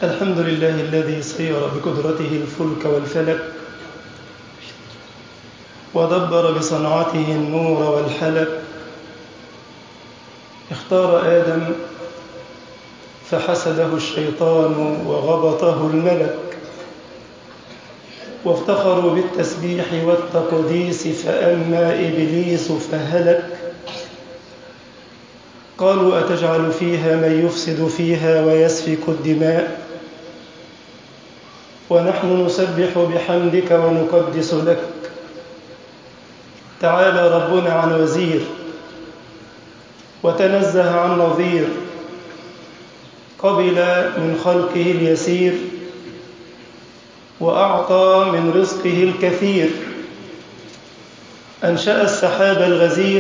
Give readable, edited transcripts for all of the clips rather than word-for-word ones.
الحمد لله الذي سير بقدرته الفلك والفلك ودبر بصنعته النور والحلك. اختار آدم فحسده الشيطان وغبطه الملك، وافتخروا بالتسبيح والتقديس فأما إبليس فهلك. قالوا أتجعل فيها من يفسد فيها ويسفك الدماء ونحن نسبح بحمدك ونقدس لك. تعالى ربنا عن وزير وتنزه عن نظير، قبل من خلقه اليسير وأعطى من رزقه الكثير. أنشأ السحاب الغزير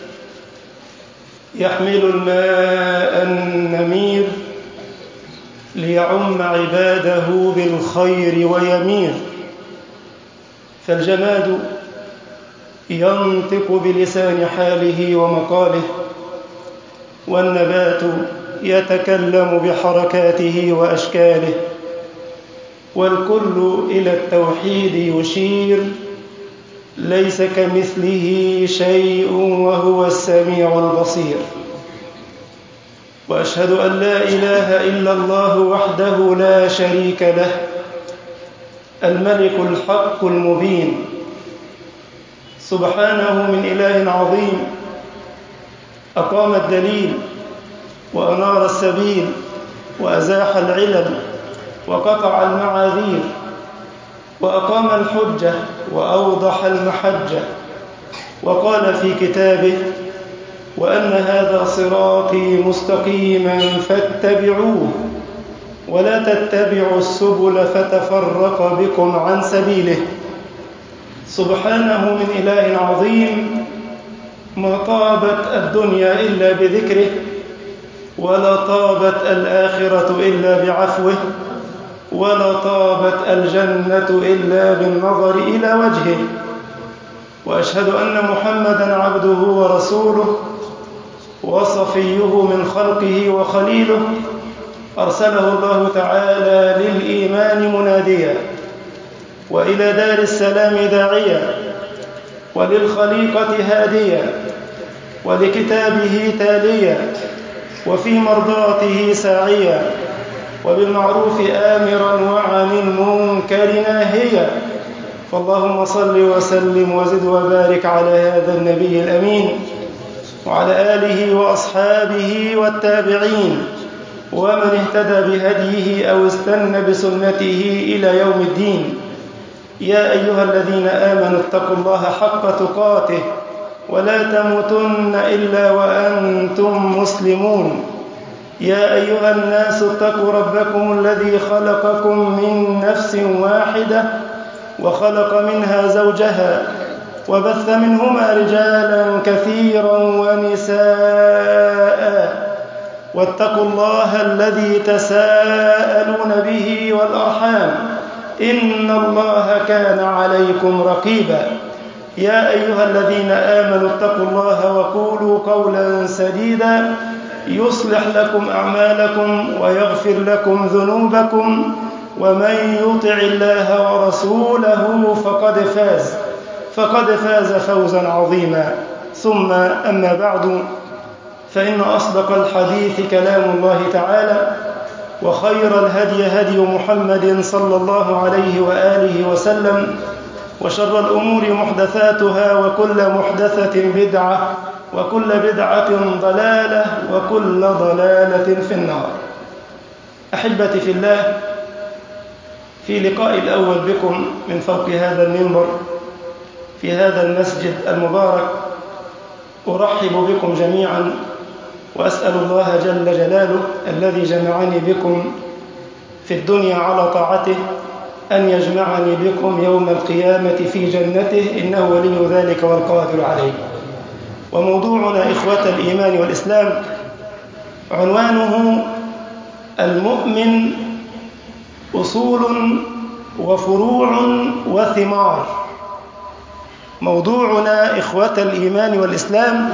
يحمل الماء النمير ليعم عباده بالخير ويمير. فالجماد ينطق بلسان حاله ومقاله، والنبات يتكلم بحركاته وأشكاله، والكل إلى التوحيد يشير. ليس كمثله شيء وهو السميع البصير. وأشهد أن لا إله إلا الله وحده لا شريك له، الملك الحق المبين، سبحانه من إله عظيم. أقام الدليل وأنار السبيل وأزاح العلل وقطع المعاذير، وأقام الحجة وأوضح المحجة، وقال في كتابه: وأن هذا صراطي مستقيما فاتبعوه ولا تتبعوا السبل فتفرق بكم عن سبيله. سبحانه من إله عظيم. ما طابت الدنيا إلا بذكره، ولا طابت الآخرة إلا بعفوه، ولا طابت الجنة إلا بالنظر إلى وجهه. وأشهد أن محمدًا عبده ورسوله وصفيه من خلقه وخليله، أرسله الله تعالى للإيمان مناديا، وإلى دار السلام داعيا، وللخليقة هاديا، ولكتابه تاليا، وفي مرضاته ساعيا، وبالمعروف آمرا وعن المنكر ناهيا. فاللهم صل وسلم وزد وبارك على هذا النبي الأمين، وعلى آله وأصحابه والتابعين، ومن اهتدى بهديه أو استنى بسنته إلى يوم الدين. يا أيها الذين آمنوا اتقوا الله حق تقاته ولا تموتن إلا وأنتم مسلمون. يا أيها الناس اتقوا ربكم الذي خلقكم من نفس واحدة وخلق منها زوجها وبث منهما رجالا كثيرا ونساء، واتقوا الله الذي تساءلون به والأرحام، إن الله كان عليكم رقيبا. يا أيها الذين آمنوا اتقوا الله وقولوا قولا سديدا يصلح لكم أعمالكم ويغفر لكم ذنوبكم، ومن يطع الله ورسوله فقد فاز فوزا عظيما. ثم أما بعد، فإن أصدق الحديث كلام الله تعالى، وخير الهدي هدي محمد صلى الله عليه وآله وسلم، وشر الأمور محدثاتها، وكل محدثة بدعة، وكل بدعة ضلالة، وكل ضلالة في النار. أحبتي في الله، في لقاء الأول بكم من فوق هذا المنبر في هذا المسجد المبارك، أرحب بكم جميعا، وأسأل الله جل جلاله الذي جمعني بكم في الدنيا على طاعته أن يجمعني بكم يوم القيامة في جنته، إنه ولي ذلك والقادر عليه. وموضوعنا إخوة الإيمان والإسلام عنوانه: المؤمن أصول وفروع وثمار. موضوعنا إخوة الإيمان والإسلام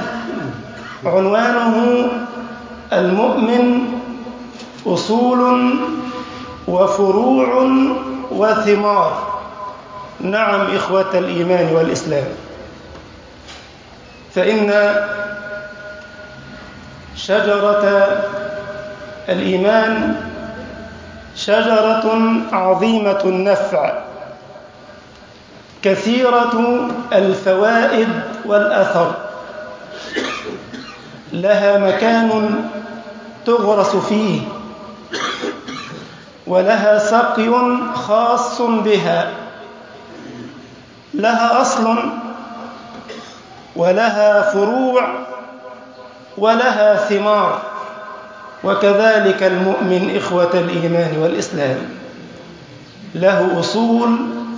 عنوانه: المؤمن أصول وفروع وثمار. نعم إخوة الإيمان والإسلام، فإن شجرة الإيمان شجرة عظيمة النفع كثيرة الفوائد والأثر، لها مكان تغرس فيه، ولها سقي خاص بها، لها أصل ولها فروع ولها ثمار. وكذلك المؤمن إخوة الإيمان والإسلام، له أصول،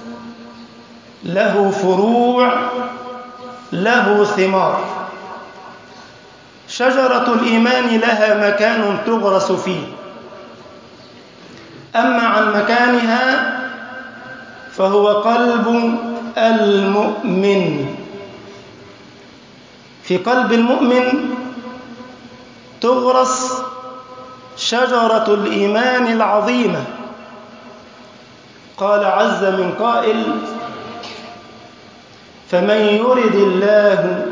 له فروع، له ثمار. شجرة الإيمان لها مكان تغرس فيه. أما عن مكانها فهو قلب المؤمن. في قلب المؤمن تغرس شجرة الإيمان العظيمة. قال عز من قائل: فمن يرد الله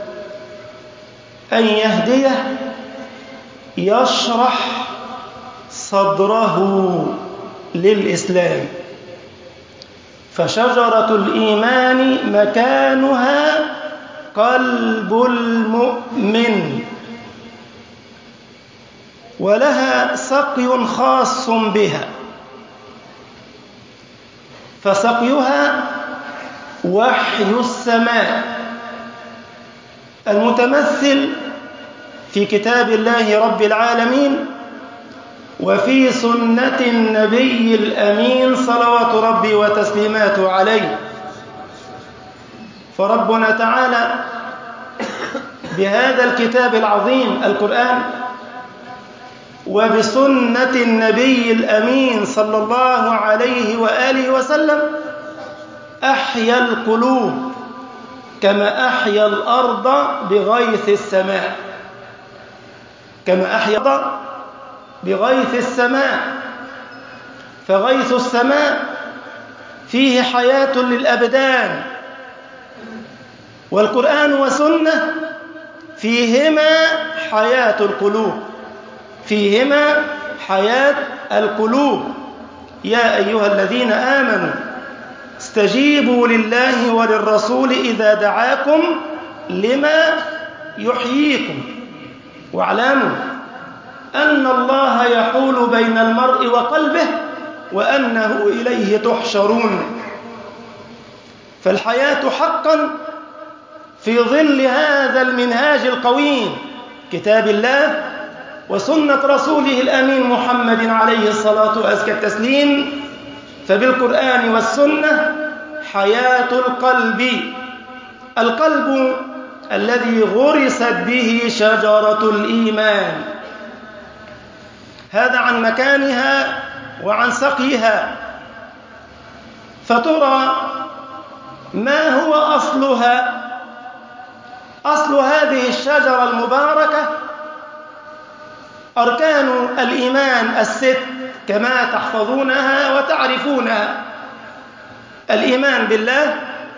أن يهديه يشرح صدره للإسلام. فشجرة الإيمان مكانها قلب المؤمن، ولها سقي خاص بها. فسقيها وحي السماء المتمثل في كتاب الله رب العالمين وفي سنة النبي الأمين صلوات ربي وتسليماته عليه. فربنا تعالى بهذا الكتاب العظيم القرآن وبسنة النبي الأمين صلى الله عليه وآله وسلم أحيا القلوب كما أحيا الأرض بغيث السماء، كما أحيا الأرض بغيث السماء. فغيث السماء فيه حياة للأبدان، والقرآن والسنة فيهما حياة القلوب، فيهما حياة القلوب. يا أيها الذين آمنوا استجيبوا لله وللرسول إذا دعاكم لما يحييكم، واعلموا أن الله يحول بين المرء وقلبه وأنه إليه تحشرون. فالحياة حقا في ظل هذا المنهاج القويم، كتاب الله وسنة رسوله الأمين محمد عليه الصلاة وأزكى التسليم. فبالقرآن والسنة حياة القلب، القلب الذي غرست به شجرة الإيمان. هذا عن مكانها وعن سقيها. فترى ما هو أصلها؟ أصل هذه الشجرة المباركة أركان الإيمان الست كما تحفظونها وتعرفونها: الإيمان بالله،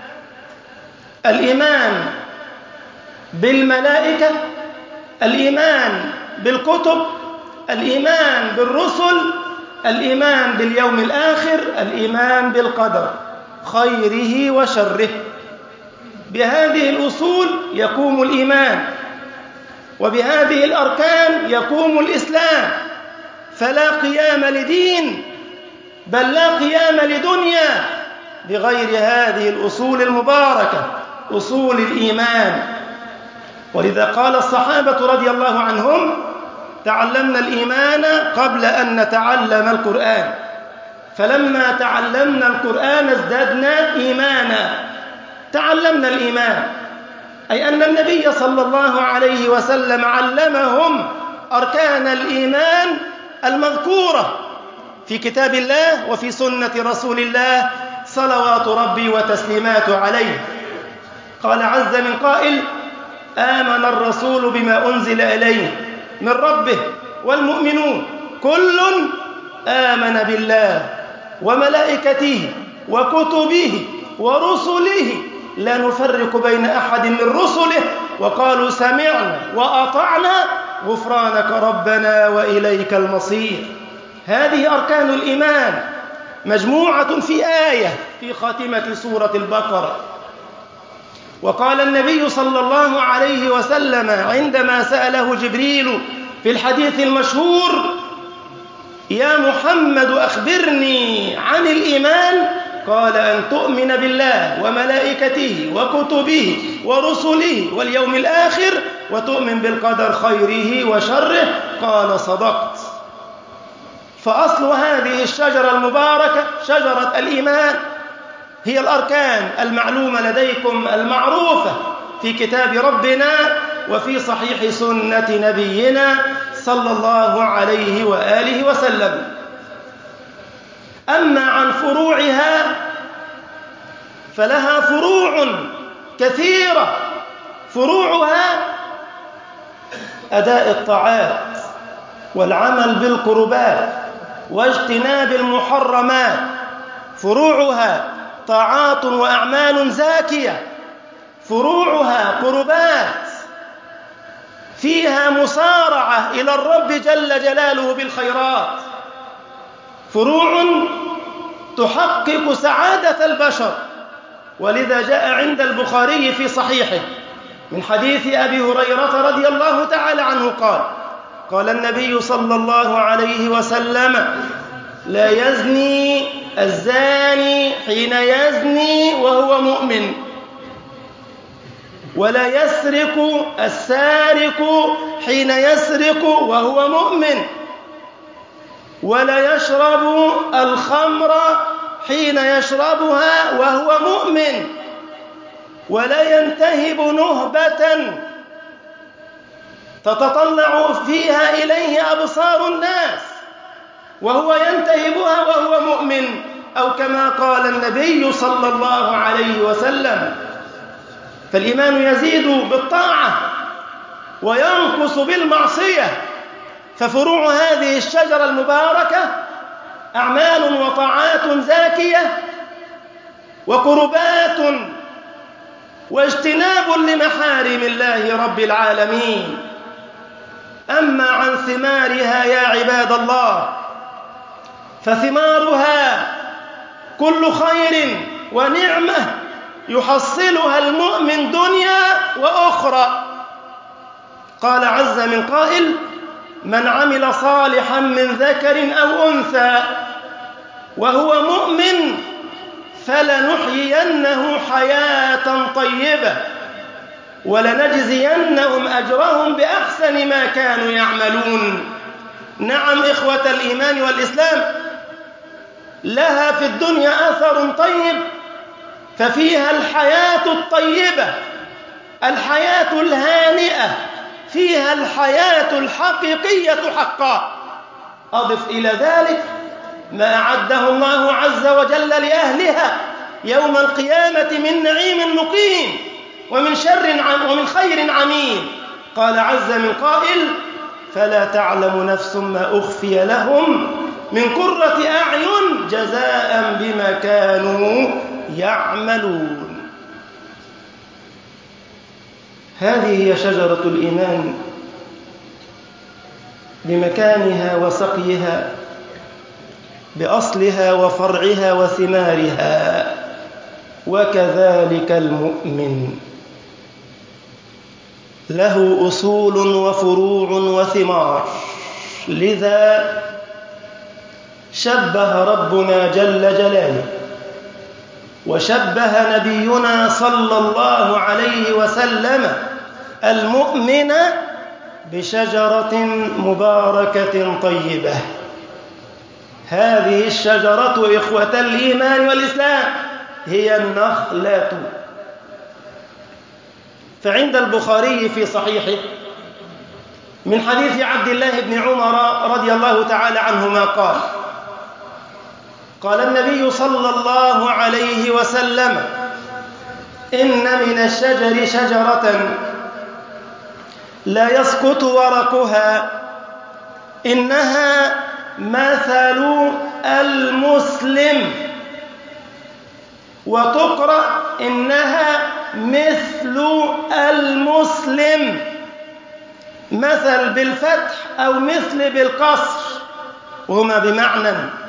الإيمان بالملائكة، الإيمان بالكتب، الإيمان بالرسل، الإيمان باليوم الآخر، الإيمان بالقدر خيره وشره. بهذه الأصول يقوم الإيمان، وبهذه الأركان يقوم الإسلام. فلا قيام لدين، بل لا قيام لدنيا بغير هذه الأصول المباركة، أصول الإيمان. ولذا قال الصحابة رضي الله عنهم: تعلمنا الإيمان قبل أن نتعلم القرآن، فلما تعلمنا القرآن ازددنا إيمانا. تعلمنا الإيمان أي أن النبي صلى الله عليه وسلم علمهم أركان الإيمان المذكورة في كتاب الله وفي سنة رسول الله صلوات ربي وتسليماته عليه. قال عز من قائل: آمن الرسول بما أنزل إليه من ربه والمؤمنون كل آمن بالله وملائكته وكتبه ورسله لا نفرق بين أحد من رسله وقالوا سمعنا وأطعنا غفرانك ربنا وإليك المصير. هذه أركان الإيمان مجموعة في آية في خاتمة سورة البقرة. وقال النبي صلى الله عليه وسلم عندما سأله جبريل في الحديث المشهور: يا محمد أخبرني عن الإيمان، قال: أن تؤمن بالله وملائكته وكتبه ورسله واليوم الآخر وتؤمن بالقدر خيره وشره. قال: صدقت. فأصل هذه الشجرة المباركة شجرة الإيمان هي الأركان المعلومة لديكم المعروفة في كتاب ربنا وفي صحيح سنة نبينا صلى الله عليه وآله وسلم. أما عن فروعها فلها فروع كثيرة. فروعها أداء الطاعات والعمل بالقربات واجتناب المحرمات. فروعها طاعات وأعمال زاكية. فروعها قربات فيها مسارعة إلى الرب جل جلاله بالخيرات. فروع تحقق سعادة البشر. ولذا جاء عند البخاري في صحيحه من حديث أبي هريرة رضي الله تعالى عنه قال النبي صلى الله عليه وسلم: لا يزني الزاني حين يزني وهو مؤمن، ولا يسرق السارق حين يسرق وهو مؤمن، ولا يشرب الخمر حين يشربها وهو مؤمن، ولا ينتهب نهبة تتطلع فيها إليه أبصار الناس وهو ينتهبها وهو مؤمن، أو كما قال النبي صلى الله عليه وسلم. فالإيمان يزيد بالطاعة وينقص بالمعصية. ففروع هذه الشجرة المباركة أعمال وطاعات زاكية وقربات واجتناب لمحارم الله رب العالمين. أما عن ثمارها يا عباد الله فثمارها كل خير ونعمة يحصلها المؤمن دنيا وأخرى. قال عز من قائل: من عمل صالحا من ذكر أو أنثى وهو مؤمن فلنحيينه حياة طيبة ولنجزينهم أجرهم بأحسن ما كانوا يعملون. نعم إخوة الإيمان والإسلام، لها في الدنيا أثر طيب، ففيها الحياة الطيبة، الحياة الهانئة، فيها الحياة الحقيقية حقا. أضف إلى ذلك ما أعده الله عز وجل لأهلها يوم القيامة من نعيم مقيم ومن خير عميم. قال عز من قائل: فلا تعلم نفس ما أخفي لهم من قرة أعين جزاء بما كانوا يعملون. هذه هي شجرة الإيمان بمكانها وسقيها، بأصلها وفرعها وثمارها. وكذلك المؤمن له أصول وفروع وثمار. لذا شبه ربنا جل جلاله وشبه نبينا صلى الله عليه وسلم المؤمن بشجرة مباركة طيبة. هذه الشجرة إخوة الإيمان والإسلام هي النخلة. فعند البخاري في صحيحه من حديث عبد الله بن عمر رضي الله تعالى عنهما قال النبي صلى الله عليه وسلم: إن من الشجر شجرة لا يسقط ورقها إنها مثل المسلم، وتقرأ إنها مثل المسلم، مثل بالفتح أو مثل بالقصر، وهما بمعنى.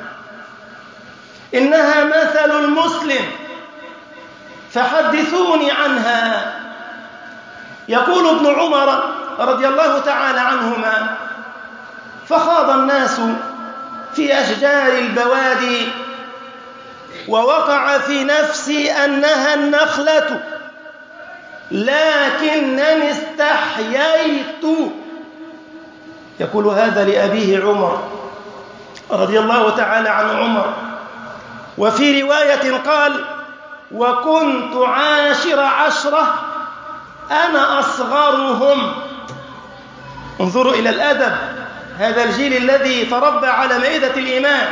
إنها مثل المسلم فحدثوني عنها. يقول ابن عمر رضي الله تعالى عنهما: فخاض الناس في أشجار البوادي، ووقع في نفسي أنها النخلة، لكنني استحييت. يقول هذا لأبيه عمر رضي الله تعالى عن عمر. وفي رواية قال: وكنت عاشر عشرة، أنا أصغرهم. انظروا إلى الأدب، هذا الجيل الذي تربى على مائدة الإيمان.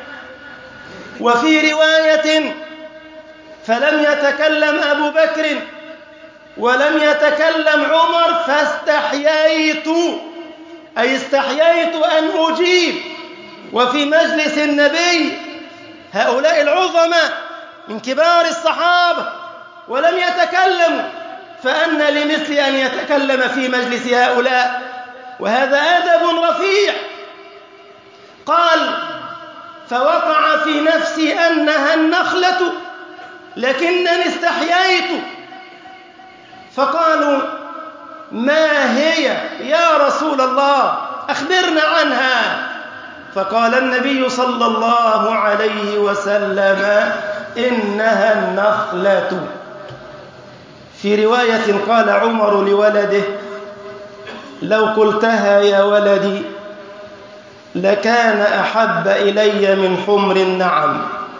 وفي رواية: فلم يتكلم أبو بكر ولم يتكلم عمر فاستحييت، أي استحييت أن أجيب. وفي مجلس النبي هؤلاء العظماء من كبار الصحابة ولم يتكلموا، فأن لمثل أن يتكلم في مجلس هؤلاء، وهذا أدب رفيع. قال: فوقع في نفسي أنها النخلة، لكنني استحييت. فقالوا: ما هي يا رسول الله؟ أخبرنا عنها. فقال النبي صلى الله عليه وسلم: إنها النخلة. في رواية قال عمر لولده: لو قلتها يا ولدي لكان أحب إلي من حمر النعم.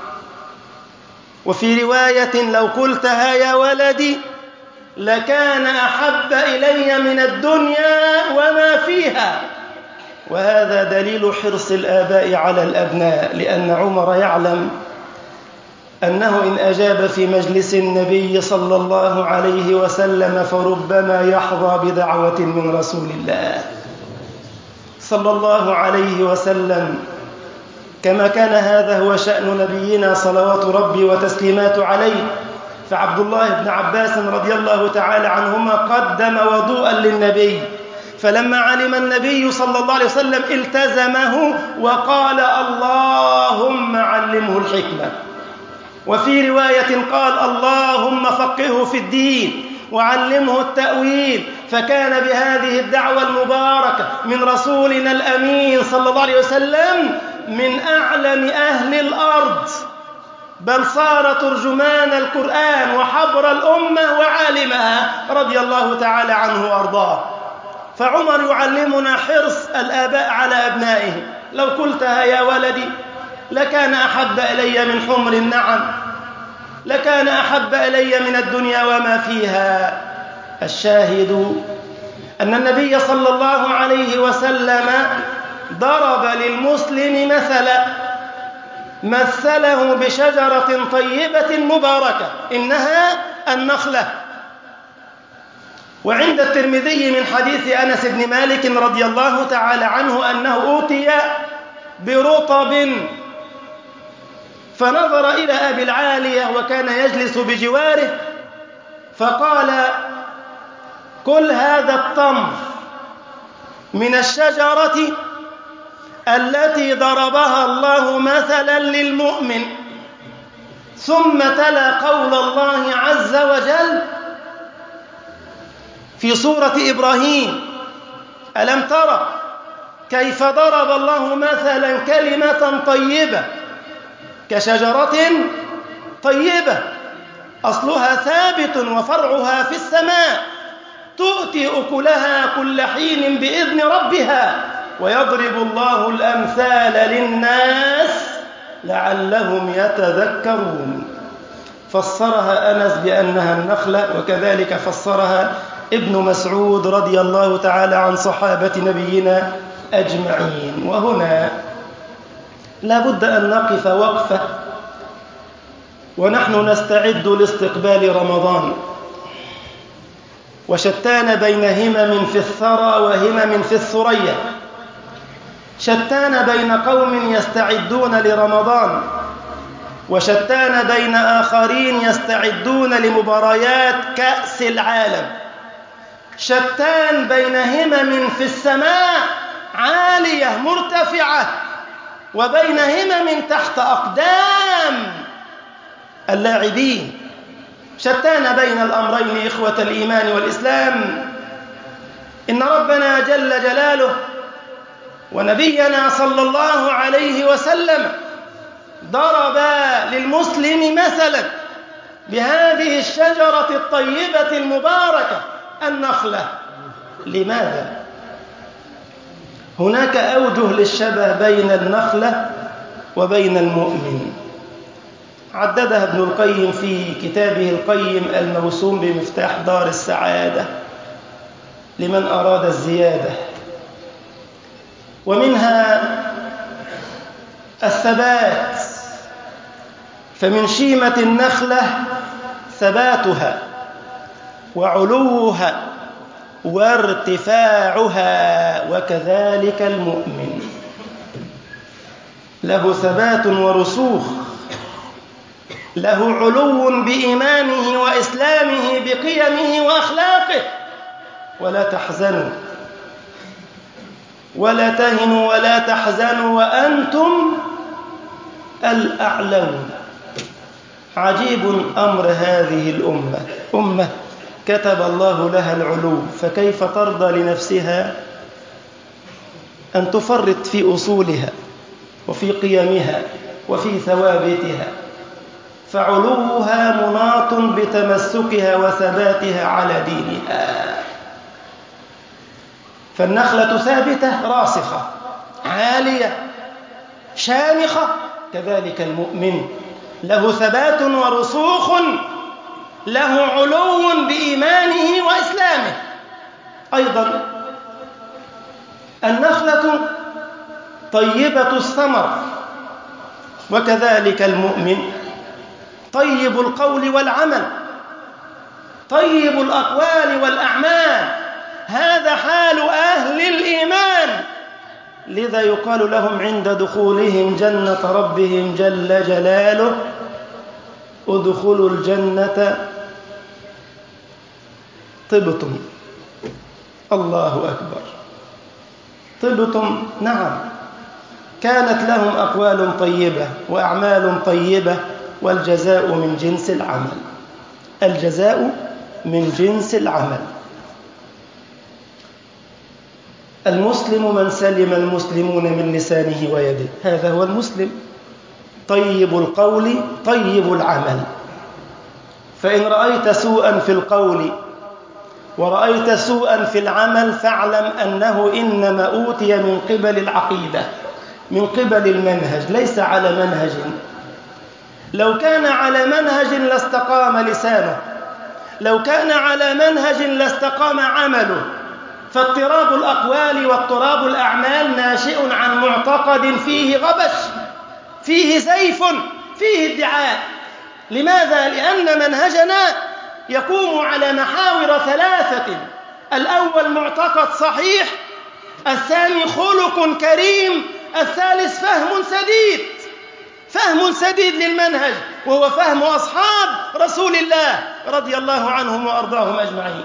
وفي رواية: لو قلتها يا ولدي لكان أحب إلي من الدنيا وما فيها. وهذا دليل حرص الآباء على الأبناء، لأن عمر يعلم أنه إن أجاب في مجلس النبي صلى الله عليه وسلم فربما يحظى بدعوة من رسول الله صلى الله عليه وسلم، كما كان هذا هو شأن نبينا صلوات ربي وتسليمات عليه. فعبد الله بن عباس رضي الله تعالى عنهما قدم وضوءا للنبي، فلما علم النبي صلى الله عليه وسلم التزمه وقال: اللهم علمه الحكمة. وفي رواية قال: اللهم فقهه في الدين وعلمه التأويل. فكان بهذه الدعوة المباركة من رسولنا الأمين صلى الله عليه وسلم من أعلم أهل الأرض، بل صار ترجمان القرآن وحبر الأمة وعالمها رضي الله تعالى عنه وأرضاه. فعمر يعلمنا حرص الآباء على أبنائهم. لو قلتها يا ولدي لكان أحب إلي من حمر النعم، لكان أحب إلي من الدنيا وما فيها. الشاهد أن النبي صلى الله عليه وسلم ضرب للمسلم مثلا، مثله بشجرة طيبة مباركة إنها النخلة. وعند الترمذي من حديث أنس بن مالك رضي الله تعالى عنه أنه أوتي برطب فنظر إلى أبي العالية وكان يجلس بجواره فقال: كل هذا التمر من الشجرة التي ضربها الله مثلا للمؤمن. ثم تلا قول الله عز وجل في سورة إبراهيم: ألم ترى كيف ضرب الله مثلا كلمة طيبة كشجرة طيبة أصلها ثابت وفرعها في السماء تؤتي أكلها كل حين بإذن ربها ويضرب الله الأمثال للناس لعلهم يتذكرون. فسرها أنس بأنها النخلة، وكذلك فسرها ابن مسعود رضي الله تعالى عن صحابة نبينا أجمعين. وهنا لا بد أن نقف وقفة ونحن نستعد لاستقبال رمضان، وشتان بين همم في الثرى وهمم في الثريا. شتان بين قوم يستعدون لرمضان، وشتان بين آخرين يستعدون لمباريات كأس العالم. شتان بين همم في السماء عالية مرتفعة، وبين همم تحت أقدام اللاعبين. شتان بين الأمرين إخوة الإيمان والإسلام. إن ربنا جل جلاله ونبينا صلى الله عليه وسلم ضرب للمسلم مثلا بهذه الشجرة الطيبة المباركة النخلة. لماذا؟ هناك أوجه للشبه بين النخلة وبين المؤمن، عددها ابن القيم في كتابه القيم الموسوم بمفتاح دار السعادة لمن أراد الزيادة. ومنها الثبات، فمن شيمة النخلة ثباتها وعلوها وارتفاعها، وكذلك المؤمن له ثبات ورسوخ، له علو بإيمانه وإسلامه بقيمه وأخلاقه. ولا تحزنوا ولا تهنوا ولا تحزنوا وأنتم الأعلون. عجيب أمر هذه الأمة، أمة كتب الله لها العلو، فكيف ترضى لنفسها أن تفرط في أصولها وفي قيمها وفي ثوابتها؟ فعلوها مناط بتمسكها وثباتها على دينها. فالنخلة ثابتة راسخة عالية شامخة، كذلك المؤمن له ثبات ورسوخ، له علو بإيمانه وإسلامه. أيضا النخلة طيبة الثمر، وكذلك المؤمن طيب القول والعمل، طيب الأقوال والأعمال. هذا حال أهل الإيمان، لذا يقال لهم عند دخولهم جنة ربهم جل جلاله: ادخلوا الجنة طبتم. الله أكبر. طبتم، نعم، كانت لهم أقوال طيبة وأعمال طيبة، والجزاء من جنس العمل. الجزاء من جنس العمل. المسلم من سلم المسلمون من لسانه ويده، هذا هو المسلم. طيب القول طيب العمل. فإن رأيت سوءا في القول ورأيت سوءا في العمل فاعلم أنه إنما أوتي من قبل العقيدة، من قبل المنهج، ليس على منهج. لو كان على منهج لاستقام لسانه، لو كان على منهج لاستقام عمله. فاضطراب الأقوال واضطراب الأعمال ناشئ عن معتقد فيه غبش، فيه زيف، فيه ادعاء. لماذا؟ لأن منهجنا يقوم على محاور ثلاثة: الأول معتقد صحيح، الثاني خلق كريم، الثالث فهم سديد للمنهج، وهو فهم أصحاب رسول الله رضي الله عنهم وأرضاهم أجمعين.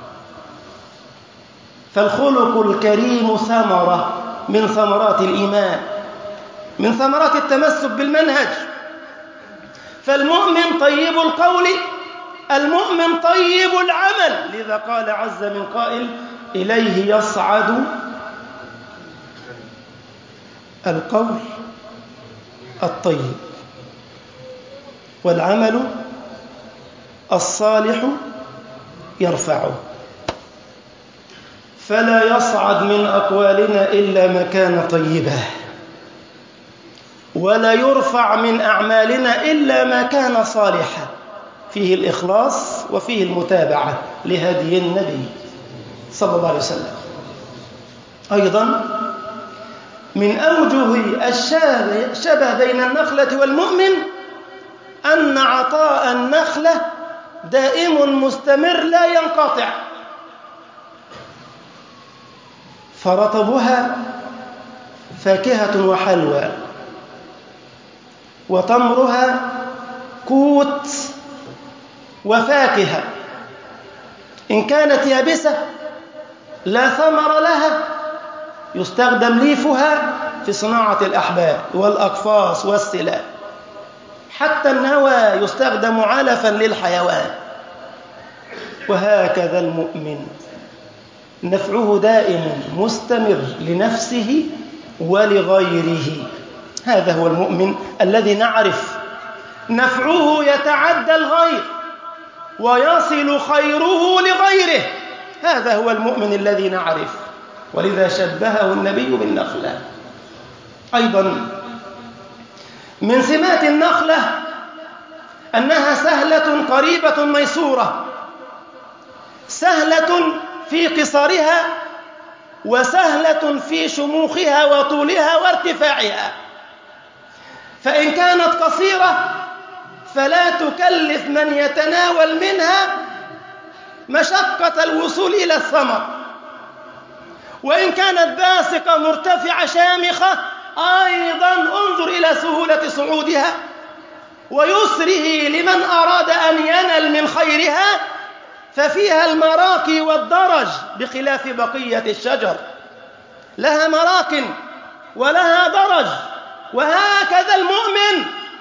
فالخلق الكريم ثمرة من ثمرات الإيمان، من ثمرات التمسك بالمنهج. فالمؤمن طيب القول، المؤمن طيب العمل. لذا قال عز من قائل: إليه يصعد القول الطيب والعمل الصالح يرفعه. فلا يصعد من أقوالنا إلا ما كان طيبا، ولا يرفع من أعمالنا إلا ما كان صالحا، فيه الإخلاص وفيه المتابعة لهدي النبي صلى الله عليه وسلم. أيضا من أوجه الشبه بين النخلة والمؤمن أن عطاء النخلة دائم مستمر لا ينقطع، فرطبها فاكهة وحلوى، وتمرها كوت وفاكهة. إن كانت يابسة لا ثمر لها يستخدم ليفها في صناعة الأحبال والأقفاص والسلال. حتى النوى يستخدم علفا للحيوان. وهكذا المؤمن نفعه دائم مستمر لنفسه ولغيره. هذا هو المؤمن الذي نعرف نفعه يتعدى الغير ويصل خيره لغيره. هذا هو المؤمن الذي نعرف، ولذا شبهه النبي بالنخلة. أيضا من سمات النخلة أنها سهلة قريبة ميسورة، سهلة في قصرها وسهلة في شموخها وطولها وارتفاعها. فإن كانت قصيرة فلا تكلف من يتناول منها مشقة الوصول إلى الثمر، وإن كانت باسقة مرتفعة شامخة أيضا انظر إلى سهولة صعودها ويسره لمن أراد أن ينل من خيرها، ففيها المراقي والدرج بخلاف بقية الشجر، لها مراق ولها درج. وهكذا المؤمن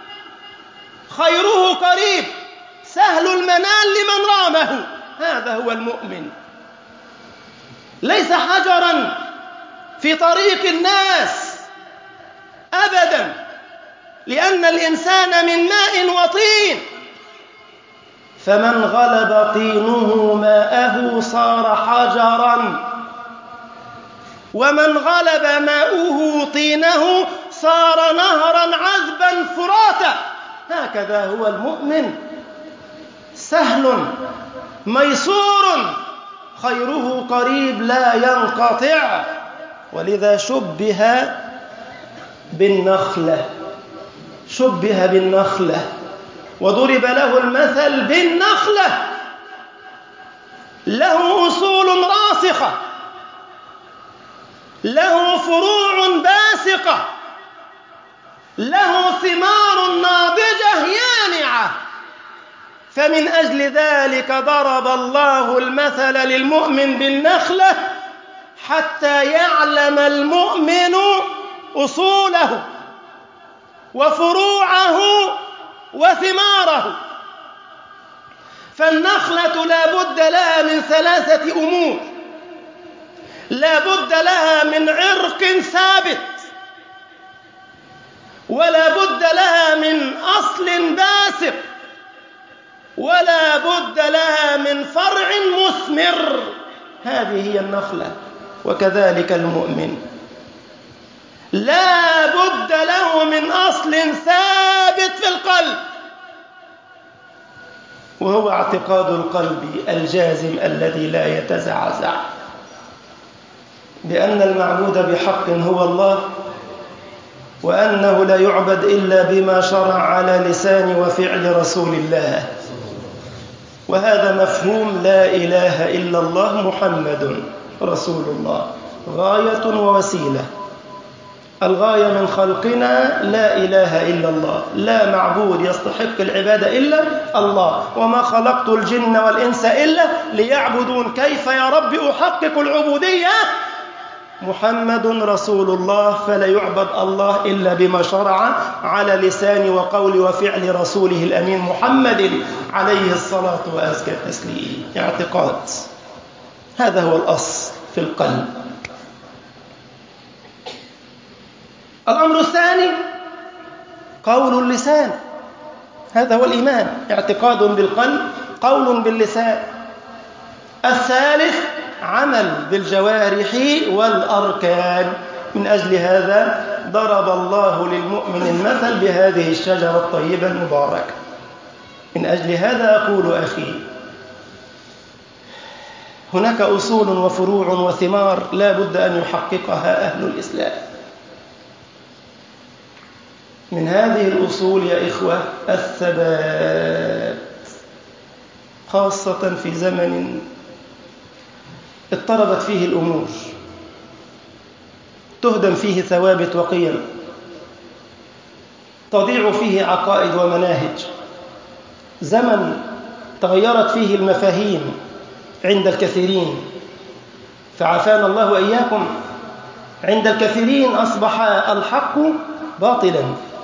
خيره قريب سهل المنال لمن رامه. هذا هو المؤمن، ليس حجرا في طريق الناس أبدا، لأن الإنسان من ماء وطين، فمن غلب طينه ماءه صار حجرا، ومن غلب ماؤه طينه صار نهرا عذبا فراتا. هكذا هو المؤمن، سهل ميسور خيره قريب لا ينقطع. ولذا شبه بالنخلة وضرب له المثل بالنخلة. له أصول راسخة، له فروع باسقة، له ثمار ناضجة يانعة. فمن أجل ذلك ضرب الله المثل للمؤمن بالنخلة حتى يعلم المؤمن أصوله وفروعه وثماره. فالنخلة لا بد لها من ثلاثة أمور: لا بد لها من عرق ثابت، ولا بد لها من أصل باسق، ولا بد لها من فرع مثمر. هذه هي النخلة. وكذلك المؤمن لا بد له من أصل ثابت في القلب، وهو اعتقاد القلب الجازم الذي لا يتزعزع بأن المعبود بحق هو الله، وأنه لا يعبد إلا بما شرع على لسان وفعل رسول الله. وهذا مفهوم لا إله إلا الله محمد رسول الله، غاية ووسيلة. الغاية من خلقنا لا إله إلا الله، لا معبود يستحق العبادة إلا الله، وما خلقت الجن والإنس إلا ليعبدون. كيف يا رب أحقق العبودية؟ محمد رسول الله، فلا يعبد الله إلا بما شرع على لسان وقول وفعل رسوله الأمين محمد عليه الصلاة وأزكى التسليم. اعتقاد، هذا هو الأصل في القلب. الأمر الثاني قول اللسان، هذا هو الإيمان، اعتقاد بالقلب، قول باللسان. الثالث عمل بالجوارح والأركان. من أجل هذا ضرب الله للمؤمن المثل بهذه الشجرة الطيبة المباركة. من أجل هذا أقول أخي، هناك أصول وفروع وثمار لا بد أن يحققها أهل الإسلام. من هذه الأصول يا إخوة الثبات، خاصة في زمن اضطربت فيه الأمور. تهدم فيه ثوابت وقيم، تضيع فيه عقائد ومناهج، زمن تغيرت فيه المفاهيم عند الكثيرين، فعافانا الله وإياكم. عند الكثيرين أصبح الحق باطلا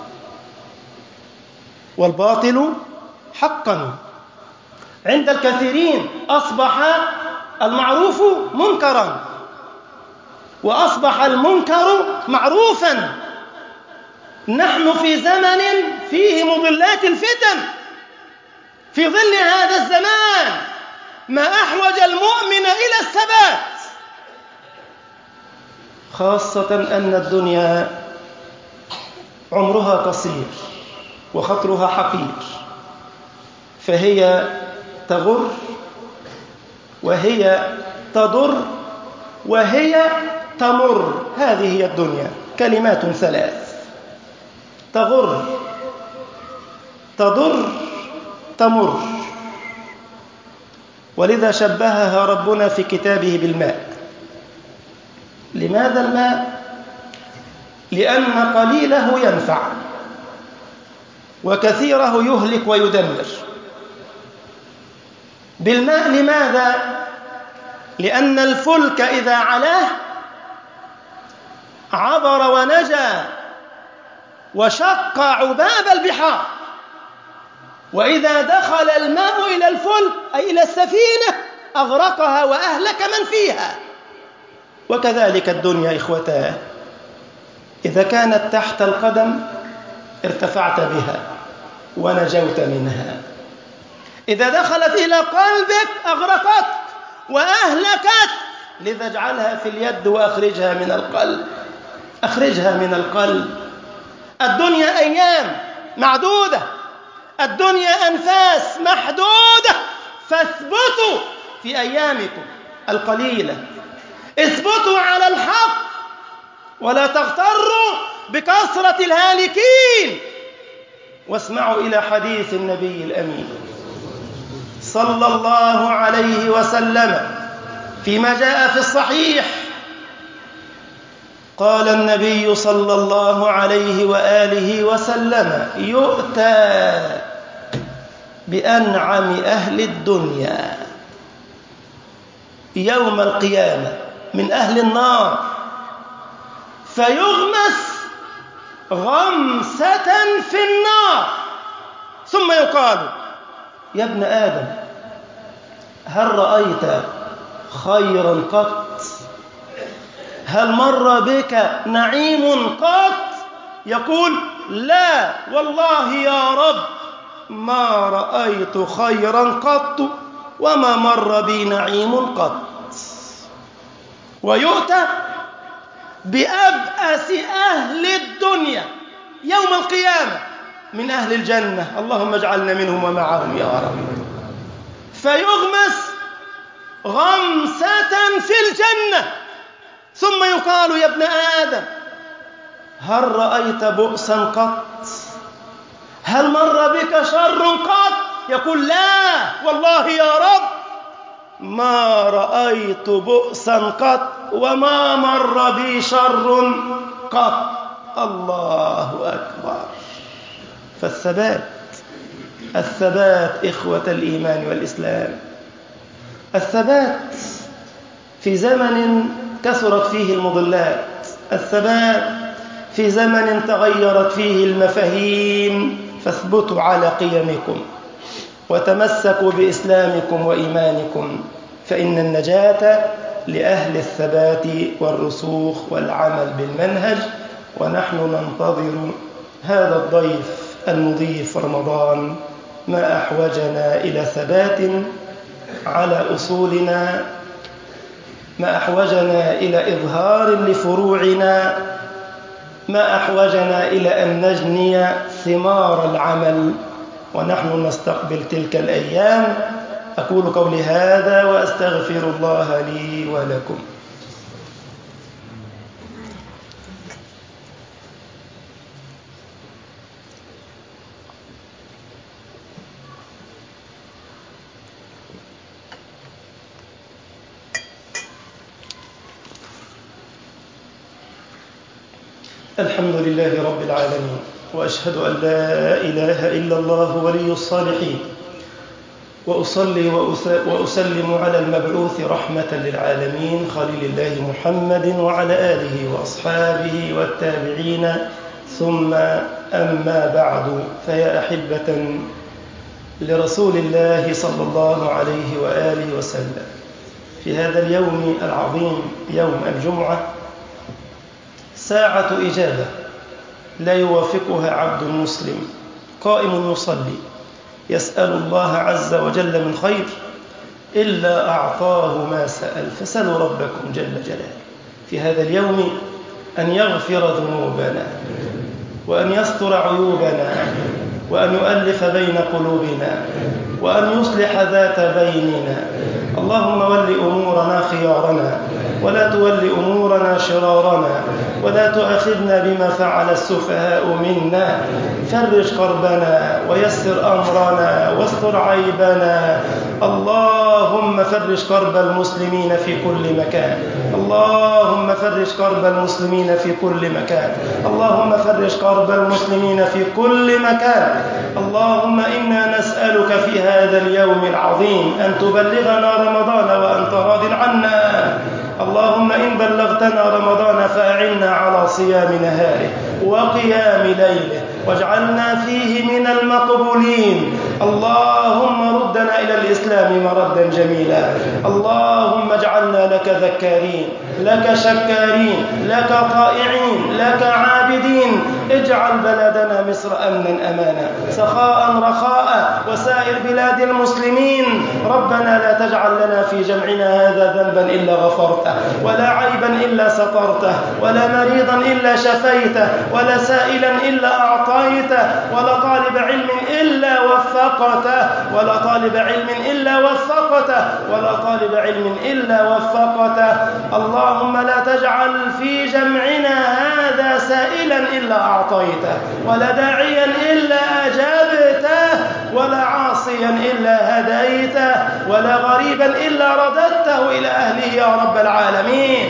والباطل حقا. عند الكثيرين أصبح المعروف منكرا وأصبح المنكر معروفا. نحن في زمن فيه مضلات الفتن. في ظل هذا الزمان ما أحوج المؤمن إلى الثبات، خاصة أن الدنيا عمرها قصير وخطرها حقير، فهي تغر وهي تضر وهي تمر. هذه هي الدنيا، كلمات ثلاث: تغر، تضر، تمر. ولذا شبهها ربنا في كتابه بالماء. لماذا الماء؟ لأن قليله ينفع وكثيره يهلك ويدمر. بالماء لماذا؟ لأن الفلك إذا علاه عبر ونجا وشق عباب البحار، وإذا دخل الماء إلى الفلك أي إلى السفينة أغرقها وأهلك من فيها. وكذلك الدنيا إخوتاه، إذا كانت تحت القدم ارتفعت بها ونجوت منها، إذا دخلت إلى قلبك أغرقتك وأهلكت. لذا اجعلها في اليد وأخرجها من القلب، أخرجها من القلب. الدنيا أيام معدودة، الدنيا أنفاس محدودة، فاثبتوا في أيامكم القليلة، اثبتوا على الحق ولا تغتروا بكثرة الهالكين. واسمعوا إلى حديث النبي الأمين صلى الله عليه وسلم فيما جاء في الصحيح. قال النبي صلى الله عليه وآله وسلم: يؤتى بأنعم أهل الدنيا يوم القيامة من أهل النار، فيغمس غمسة في النار، ثم يقال: يا ابن آدم هل رأيت خيرا قط؟ هل مر بك نعيم قط؟ يقول: لا والله يا رب ما رأيت خيرا قط وما مر بي نعيم قط. ويؤتى بأبأس أهل الدنيا يوم القيامة من أهل الجنة، اللهم اجعلنا منهم ومعهم يا رب، فيغمس غمسة في الجنة، ثم يقال: يا ابن آدم هل رأيت بؤسا قط؟ هل مر بك شر قط؟ يقول: لا والله يا رب ما رأيت بؤسا قط وما مر بي شر قط. الله أكبر. فالثبات، الثبات إخوة الإيمان والإسلام، الثبات في زمن كثرت فيه المضلات، الثبات في زمن تغيرت فيه المفاهيم. فاثبتوا على قيمكم وتمسكوا بإسلامكم وإيمانكم، فإن النجاة لأهل الثبات والرسوخ والعمل بالمنهج. ونحن ننتظر هذا الضيف المضيف رمضان، ما أحوجنا إلى ثبات على أصولنا، ما أحوجنا إلى إظهار لفروعنا، ما أحوجنا إلى أن نجني ثمار العمل، ونحن نستقبل تلك الأيام. أقول قولي هذا وأستغفر الله لي ولكم. الحمد لله رب العالمين، وأشهد أن لا إله إلا الله ولي الصالحين، وأصلي وأسلم على المبعوث رحمة للعالمين خليل الله محمد وعلى آله وأصحابه والتابعين، ثم أما بعد، فيا أحبة لرسول الله صلى الله عليه وآله وسلم، في هذا اليوم العظيم يوم الجمعة ساعة إجابة لا يوافقها عبد مسلم قائم يصلي يسأل الله عز وجل من خير إلا أعطاه ما سأل. فسألوا ربكم جل جلاله في هذا اليوم أن يغفر ذنوبنا وأن يستر عيوبنا وأن يؤلف بين قلوبنا وأن يصلح ذات بيننا. اللهم ول أمورنا خيارنا ولا تول أمورنا شرارنا ولا تؤاخذنا بما فعل السفهاء منا. فرج كربنا ويسر أمرنا واستر عيبنا. اللهم فرج كرب المسلمين في كل مكان. اللهم فرج كرب المسلمين في كل مكان. اللهم فرج كرب المسلمين في كل مكان. اللهم إنا نسألك في هذا اليوم العظيم أن تبلغنا رمضان وأنت راض عنا. اللهم إن بلغتنا رمضان فأعنا على صيام نهاره وقيام ليله واجعلنا فيه من المقبولين. اللهم ردنا إلى الإسلام مردا جميلا. اللهم اجعلنا لك ذكارين لك شكارين لك طائعين لك عابدين. اجعل بلدنا مصر أمنا أمانا سخاء رخاء وسائر بلاد المسلمين. ربنا لا تجعل لنا في جمعنا هذا ذنبا إلا غفرته ولا عيبا إلا سترته ولا مريضا إلا شفيته ولا سائلا إلا أعطيته ولا طالب علم إلا وفقته ولا طالب علم إلا وفقته ولا طالب علم إلا وفقته. اللهم لا تجعل في جمعنا هذا سائلا إلا أعطيته ولا داعيا إلا أجابته ولا عاصيا إلا هديته ولا غريبا إلا رددته إلى أهله يا رب العالمين.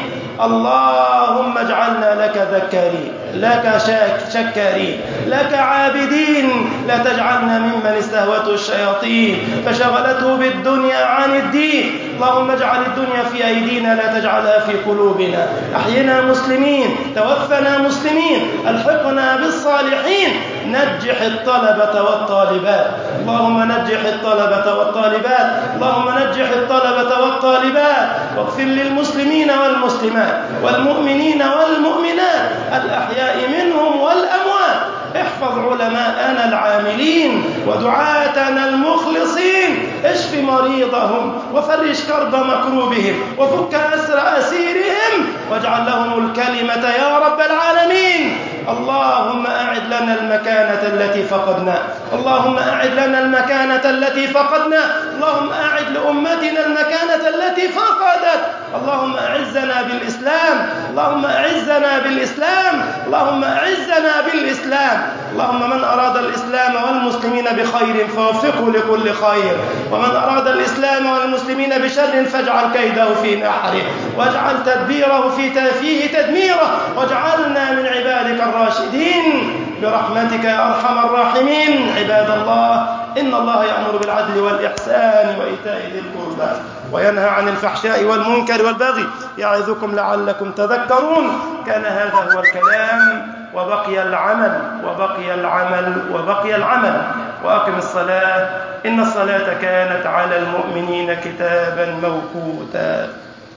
اللهم اجعلنا لك ذكارين لك شكارين لك عابدين. لا تجعلنا ممن استهوته الشياطين فشغلته بالدنيا عن الدين. اللهم اجعل الدنيا في أيدينا لا تجعلها في قلوبنا. أحينا مسلمين توفنا مسلمين ألحقنا بالصالحين. نجح الطلبة والطالبات. اللهم نجح الطلبة والطالبات. اللهم نجح الطلبة والطالبات واغفر للمسلمين والمسلمات والمؤمنين والمؤمنات الأحياء منهم والأموات. احفظ علماءنا العاملين ودعاتنا المخلصين. اشف مريضهم وفرج كرب مكروبهم وفك أسر أسيرهم واجعل لهم الكلمة يا رب العالمين. اللهم أعد لنا المكانة التي فقدنا. اللهم أعد لنا المكانة التي فقدنا. اللهم أعد لأمتنا المكانة التي فقدت. اللهم أعزنا بالإسلام. اللهم أعزنا بالإسلام. اللهم أعزنا بالإسلام. اللهم من أراد الإسلام والمسلمين بخير فوفقه لكل خير ومن أراد الإسلام والمسلمين بشر فاجعل كيده في نحره واجعل تدبيره فيه تدميره واجعلنا من عبادك الراشدين برحمتك يا أرحم الراحمين. عباد الله إن الله يأمر بالعدل والإحسان وإيتاء ذي القربى وينهى عن الفحشاء والمنكر والبغي يعظكم لعلكم تذكرون. كان هذا هو الكلام وبقي العمل وأقم الصلاة إن الصلاة كانت على المؤمنين كتابا موقوتا.